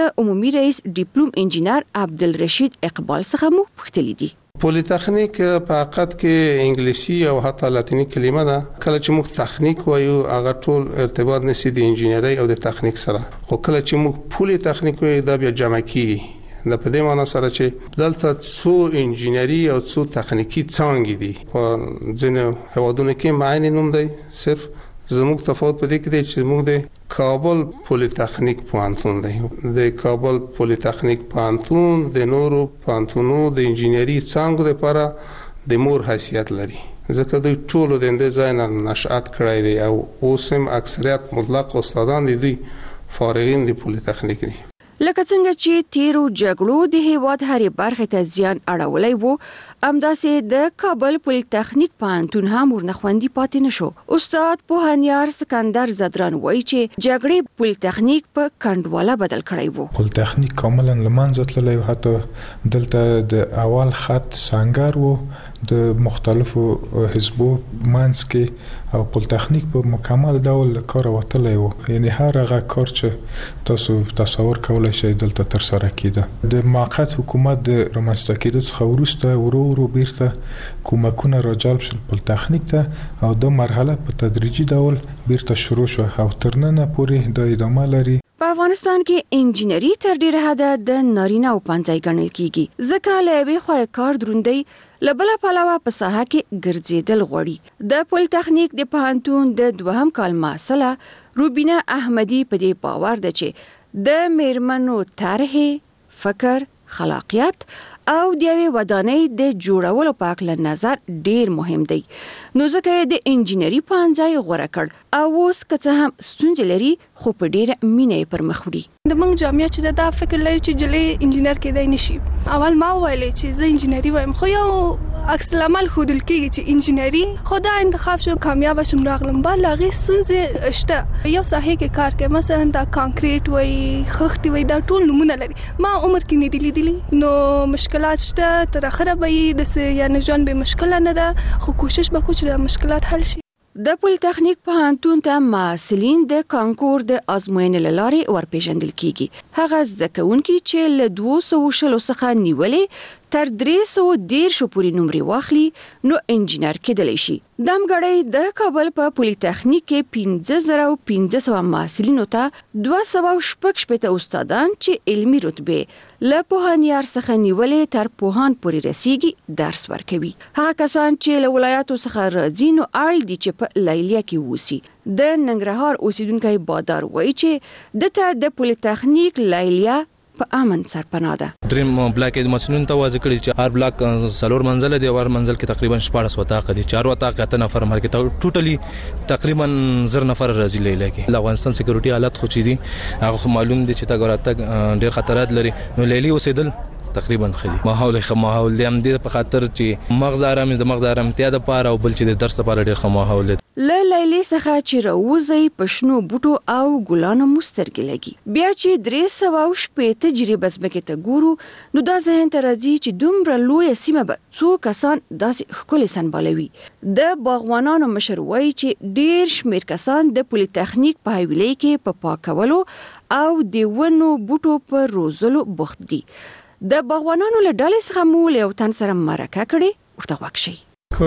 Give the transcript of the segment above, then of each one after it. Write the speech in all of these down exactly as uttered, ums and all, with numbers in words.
عمومي رئیس ډیپلوم انجینر عبدالرشید اقبال څخه مو پوښتلي دي. پولی تخنیک په حقیقت کې انګلیسي او حتی لاتینی کلمه ده. کله چې موږ تخنیک وایو هغه ټول ارتباط نشي د انجینری او د تخنیک سره، خو کله چې موږ پولی تخنیک وایو دا بیا جمع کیږي. د په دې معنی سره چې دلته څو انجینری او څو تخنیکی څانګې دي. په ځینو هیوادونو کې معنی نوم دی، صرف زموږ تفاوت په دې کې دی چې موږ د کابل پولی تخنیک پوهنتون دی. د کابل پولی تخنیک پوهنتون د نورو پوهنتونو د انجینری څانګو لپاره د مور حیثیت لري، ځکه دوی ټول د دې ځای نه نشأت کړی دی او اوس هم اکثریت مطلق استادان دي فارغین د پولی تخنیک دي. لکه څنګه چې تیرو جګړو د هیواد هرې برخې ته زیان اړولی وو، همداسې د کابل پولی تخنیک پوهنتون هم ورنه خوندي پاتې نشو. استاد پوهنیار سکندر زدران وایي چې جګړې پولی تخنیک په کنډواله بدل کړی وو. پولی تخنیک کاملا له منځه تللی و، حتی دلته د اول خط سنگر وو د مختلفو حزبو منځ کې او پولی تخنیک په مکمل ډول کار وتلی و. یعنی هر هغه کار چې تاسو تصور کولی شئ دلته تر سره کیده. د موقت حکومت د رامنځته کېدو څخه وروسته ورو ورو بیرته کومکونه راجلب شول پولی تخنیک ته او دا مرحله په تدریجي ډول بیرته شروع شو او تر ننه پورې دا ادامه لري. په افغانستان کې انجینری تر ډیره حده د نارینه او پنځای ګڼل کیږي، ځکه له یوې خوا کار دروندی له بله پلوه په ساحه کې ګرځېدل غواړي. د پولی تخنیک د پوهنتون د دوهم کال محصله روبینه احمدي په دې باور ده چې د میرمنو طرحې، فکر، خلاقیت او د یوې ودانۍ د جوړولو په اړه نظر ډیر مهم دی. نو ځکه یې د انجینری پوهنځی غوره کړ او اوس که څه هم ستونزې لري خو په ډیره مینه یې پر مخ وړي. د موږ جامعه چې دا فکر لري چې جلې انجینر کېدای نشي. اول ما ویلې چې زه انجینری وایم، خو یو عکس العمل ښودل کېږي چې انجینری خو دا انتخاب شو کامیاب شوم راغلم. بل هغې ستونزې شته. یو ساحې کې کار کوي، مثلا دا کانکریټ وایي، خښتې وایي، دا ټول نومونه لري. ما عمر کې نه دي لیدلي، نو مشکلات شته. تر اخره به یې داسې یعنې ژوند بې مشکله نه ده، خو کوشش به کوو چې دا مشکلات حل شي. د پولی تخنیک پوهنتون ته محصلین د کانکور د ازموینې له لارې ورپېژندل کیږي. هغه زده کوونکي چې له دوه سوه شلو څخه نیولې تر درې سوه دېرشو پورې نمرې واخلي نو انجینر کېدلی شي. دمګړی د کابل په پولی تخنیک کې پنځه زره او پنځه سوه محصلینو ته دوه سوه شپږ شپېته استادان چې علمي رتبې له پوهنیار څخه نیولې تر پوهان پورې رسیږي درس ورکوي. هغه کسان چې له ولایاتو څخه راځي نو اړ دي چې په لیلیه کې اوسي. د ننګرهار اوسیدونکی بادار وایي چې دته د پولی تخنیک لیلیه په امن سرپناه ده. دریم بلاک د مسنون ته واځي کړي چې هر بلاک څلور منزل دی، ور منزل کې تقریبا شپږ وطاق دي، چار وطاق ته نفر مرګ ته ټوټلی تقریبا زر نفر راځي لیلیه کې. د افغانستان سکیورټي حالت خو چي دي هغه معلوم دي چې تا ګورات ډیر خطرات لري، نو لیلی اوسېدل تقریبا خدي ماحول خه ماحول دیم دي په خاطر چې مغز آرام د مغز آرامتیا د پاره او بل چې د درس لپاره ډیر ښه ماحول دی. له لیلی څخه چې راوځي په شنو بوټو او ګلانو مسترګې لګي. بیا چې درې سوه او شپېته جریبه ځمکې ته ګورو نو دا ذهن ته راځي چې دومره لویه سیمه به څو کسان داسې ښکلې سنبالوي. د باغوانانو مشر وایي چې ډیر شمېر کسان د پولی تخنیک په حویلۍ کې په پاکولو او د ونو بوټو په روزلو بوخت دي. د باغوانانو له ډلې څخه مو له یو تن سره مرکه کړې، ورته غوږ شئ.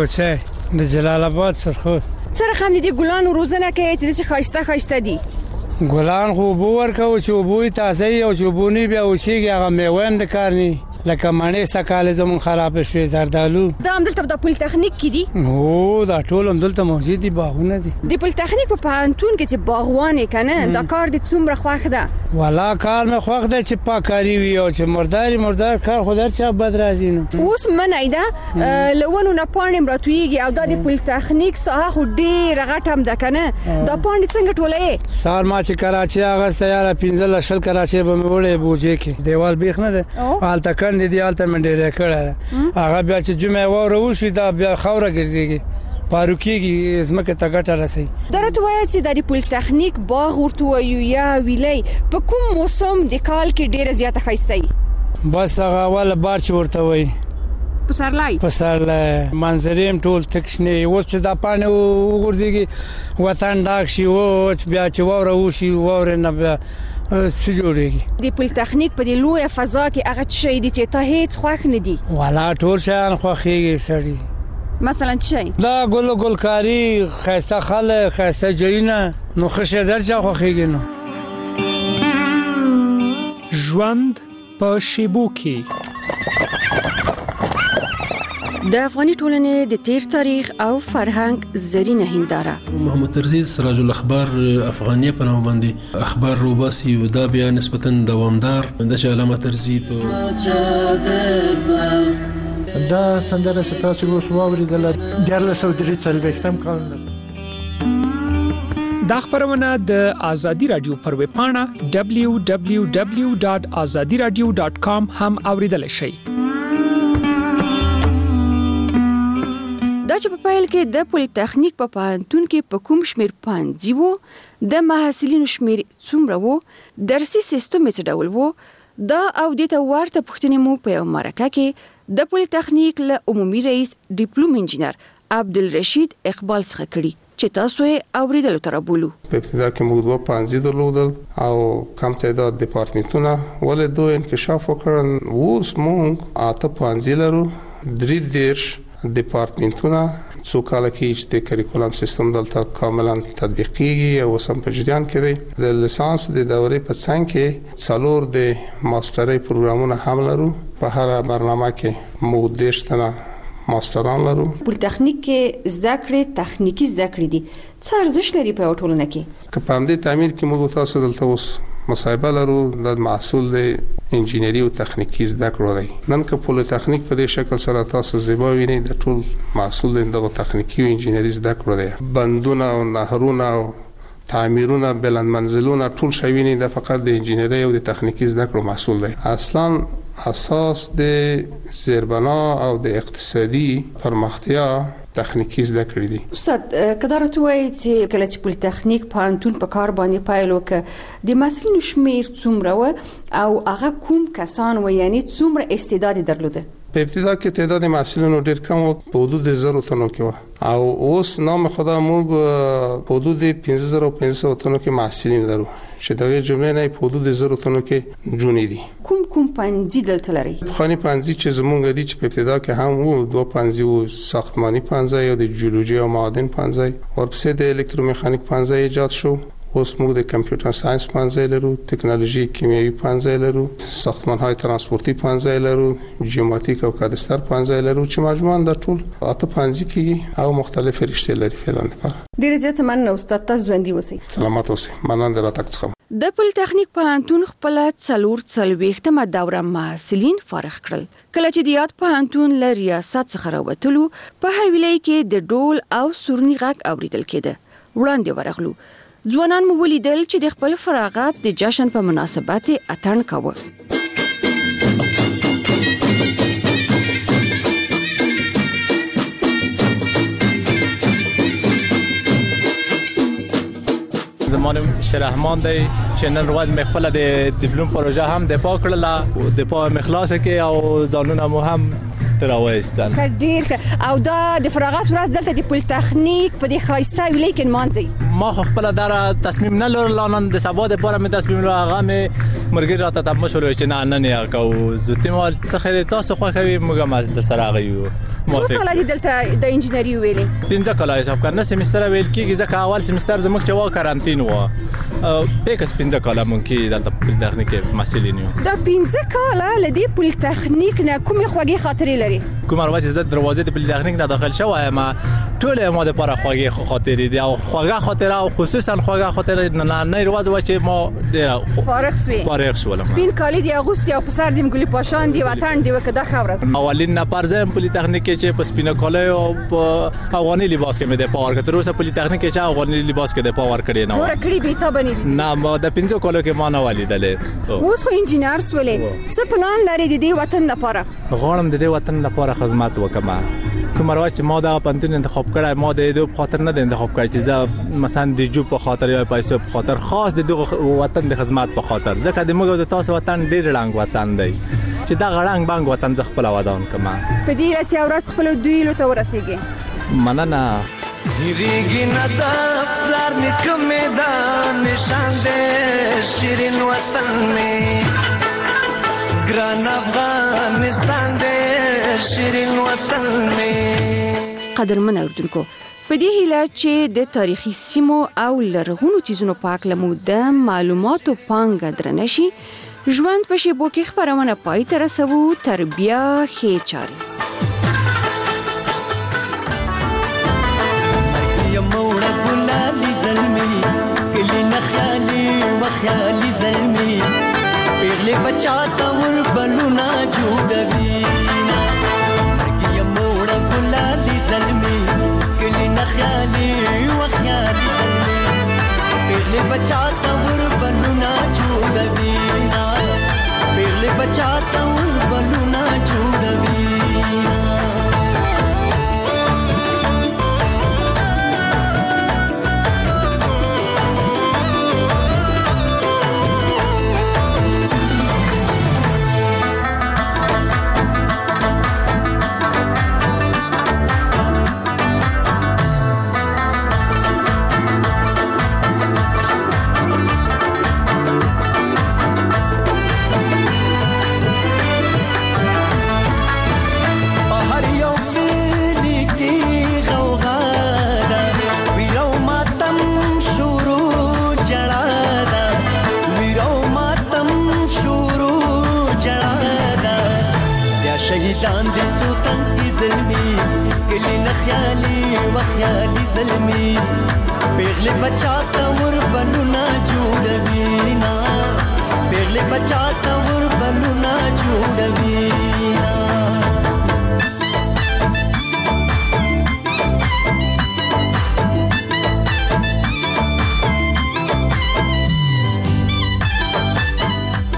کوڅه د جلال آباد سرخود څه رقم دي د ګلانو روزنه کوي چې داسې ښایسته ښایسته دي؟ ګلان خو اوبه ورکوو چې اوبه یې تازه وي او چې اوبه نه بیا وچېږي هغه میوه هم د کار نه وي. لکه مڼې سږکال زموږ خرابې شوې، زردالو. دا همدلته د پولی تخنیک کې دي؟ هو دا ټول همدلته موجود دي، باغونه دي. د پولی تخنیک په پوهنتون کې چې باغوان یې که نه، دا کار دې څومره خوښ ده؟ والا کار مې خوښ ده چې پاککاري وي او چې مرداري مردار کار خو در چا بد راځي نو. اوس منی ده، له ونو نه پاڼې هم راتویږي او دا د پولی تخنیک ساحه خو ډېره غټه هم ده که نه؟ دا پاڼې څنګه ټولوې؟ سهار ما چې کراچۍ اخیسته یاره پنځلس شل کراچۍ به مې وړې بوجۍ کې، دیوال بیخ نه ده، هلته کندې دي، هلته مې ډېره کړې ده. هغه بیا چې جمعه واوره وشي دا بیا خاوره ګرځېږي، پاروکېږي، ځمکې ته ګټه رسوي. دا راته وایه چې دا د پولی تخنیک باغ ورته وایو یا ویلۍ په کوم موسم د کال کې ډېره زیاته ښایسته وي؟ بس هغه اوله بار چې ورته وایي پسرلی پسرلی منظرې هم ټول تک شنې. اوس چې دا پاڼې وغورځېږي وطن ډاک شي، اوس بیا چې واوره وشي واورې نه بیا څه جوړیږي د پل تخنیک په دې لوی فضا کې هغه شی دي چې ته هیڅ خوښ نه دي والا ټول شان خوخيږي سړی مثلا څه شي دا ګل ګلکاری خاصه خاله خاصه جینا نو خشه درجه خوخيږي نو ژوند په شیبو کې د افغاني ټولنې د تیر تاریخ او فرهنګ زرینه هنداره محمد طرزي سراج الاخبار افغانيه په نوم باندې اخبار روباسي او دا بیا نسبتا دوامدار د علامه طرزي په دا سندره ستاسو اوس واوریدل د سو درې څلوېښتم کال دا خبرونه د آزادي رادیو پر ویب پاڼه دبلیو دبلیو دبلیو ډاټ آزادي رادیو ډاټ کام هم اوریدل شئ. دا چې په پیل کې د پل تخنیک په پوهنتون کې په کوم شمیر پانځي وو د محصلینو شمیر څومره وو درسي سیستم یې څه ډول وو دا او د ته ورته پوښتنې مو په یو مرکه کې د پل تخنیک له عمومي رئیس ډیپلوم انجینر عبدالرشید اقبال څخه کړي چې تاسو یې اوریدلو تر بولو. په ابتدا کې موږ دوه پانځي درلودل او کم تعداد ډپارټمنټونه ولې دوه انکشاف وکړل. اوس موږ اته پانځي لرو درې دیرش ډپارټمنټونه څو کال کې چې د کریکولم سیستم دلته کاملا تطبیق کیږي او سم په جریان کې دی. د لیسانس د دورې په څنګ کې څلور د ماسترۍ پروګرامونه هم لرو. په هر برنامه کې مو دیرش تنه ماستران لرو. پل تخنیک کې زده کړې تخنیکی زده کړې دي څه ارزښت لري په ټولنه کې؟ که په همدې تعمیر کې موږ تاسو دلته اوس مصاحبه لرو د محصول د انجینری او تخنیکی زده کړو دی. نن که پل تخنیک په دې شکل سره تاسو زیبا وینئ د ټول محصول د تخنیکی او انجینری زده کړو دی. بندونه او نهرونه او تعمیرونه بلند منزلونه ټول شی وینئ د فقط د انجینری او د تخنیکی زده کړو محصول دی. اصلا اساس د زیربنا او د اقتصادي پرمختیا تخنیکی زده کړې دي. استاد کدارته وایي چې کله چې پل تخنیک پوهنتون په کار باندې پایل وکړ د محصلینو شمیر څومره و او هغه کوم کسان و یعنی څومره استعداد درلوده؟ په ابتدا کې تعداد محصلینو ډېر کم و په حدود زرو تنو کې و او اوس نام خدا موږ په حدود پنځه زره پنځه سوه تنو کې محصلین لرو چې دغه جمله نه په حدود زرو تنو کې جونې دي. کوم کوم پنځي دلته لري؟ خاني پنځي چې زمونږ دي چې په ابتدا کې هم وو دوه پنځي وو ساختماني پنځه او د جیولوژي او معادن پنځه ورپسې د الکتروميخانیک پنځه ایجاد شو. اوس موږ د کمپیوټر ساينس پنځه لرو، ټکنالوژي کیمیاوي پنځه لرو، ساختمان‌های ترانسپورتي پنځه لرو، جیوماتریک او کادستر پنځه لرو چې مجموعاً د ټول اته پنځه کې او مختلف رشتې لري فعلا لپاره. ډیر زیات مننه استاد تاسو ژوندۍ اوسئ. سلامات اوسئ. مننه دراتک څخه. د پل تخنیک پوهنتون خپل څلور څلوېښتمه دوره محصلین فارغ کړل. کله چې د یاد پوهنتون له ریاست څخه راوتلو په حویلۍ کې د ډول او سورني غږ اوریدل کېده. وړاندې ورغلو ځوانان مو ولیدل چې د خپل فراغت د جشن په مناسبت اتڼ کاوه. زمانم شرحمان دی چې نن ورځ مې خپل د ډیپلوم پروژه هم د پاک کړل او د پا مخلاص کې او ځانونه مو هم تراويستل. ډیر او دا د فراغت ورځ دلته د پل تخنیک په دې خاصه ویلې کې مانځي. ما خپل دره تصمیم نه لرل نن د سبا د پاره مې تصمیم لرم هغه مې مرګ راته تم مشور چې نه نه نه کو زته مال څخه تاسو خو کوي موږ مز د سراغ یو موافق. څو کال دلته د انجینری ویلې؟ پنځه کال حساب کنه سمستر ویل کېږي ځکه اول سمستر زموږ چې وا کارانتین و پکس پنځه کال مونږ دلته پل تخنیک مسلې نیو. دا پنځه کال لدی پل تخنیک نه کومه خوږی خاطرې لري؟ کوم ورځ زه دروازې د پل تخنیک نه داخل شوم ما ټول ما د لپاره خوږی خاطرې دي او خوږه خاطره او خصوصا خوږه خاطره نه نه ورځ و چې ما ډیر فارغ سوي فارغ شولم. سپین کالی دی اغوستي او په سر د ګلی پاشان دی وطن دی وکړه خبره. اولین نه پرځم پل تخنیک چې په سپین کالی او په افغاني لباس کې مې د پاور کتر اوسه پل تخنیک چې افغاني لباس کې د پاور کړی نه و. ور کړی به تا بنې نه ما د پنځو کالو کې ما نه ولیدلې. اوس خو انجینر سولې څه پلان لري د دې وطن لپاره؟ غواړم د دې وطن لپاره خدمت وکم. کوم راځي چې ما دا پنځون انتخاب کړای ما د دې په خاطر نه د انتخاب کړی چې زه مثلا د جو په خاطر یا پیسې په خاطر خاص د دغه وطن د خدمت په خاطر ځکه د موږ د تاسو وطن ډیر رنګ وطن دی چې دا غړنګ بنګ وطن ز خپل ودان کما په دې چې اورس خپل دوی له تور رسیږي. مننه. هریږي نه د پلار نیکه مې د نشان دی شیرین وطن مې ګران افغانستان دی شیرین وطن مې. قدرمن اوردونکو په دې هیله چې د تاریخي سیمو او لرغونو چیزونو په اړه مو د معلوماتو پانګه درنه شي، ژوند په شیبو کې خبرونه پای ته رسوو تر بیا ښې چارې. موړه ګلالي زلمي کلی نه خیالي وخیالي زلمي پیغلې بچا ته ور بلونه جوړوي مرګي موړه ګلالي زلمي کلی نه خیالي وخیالي زلمي پیغلې بچا ته ور بلونه جوړوي پیغلې بچا ته ور بلونه جوړوي. شهیدان دي سوتن کی زلمی کلی نه خیالي وخیالي زلمی پیغلې بچا ته ور بلونه جوړوي نا پیغلې بچا ته ور بلونه جوړوي.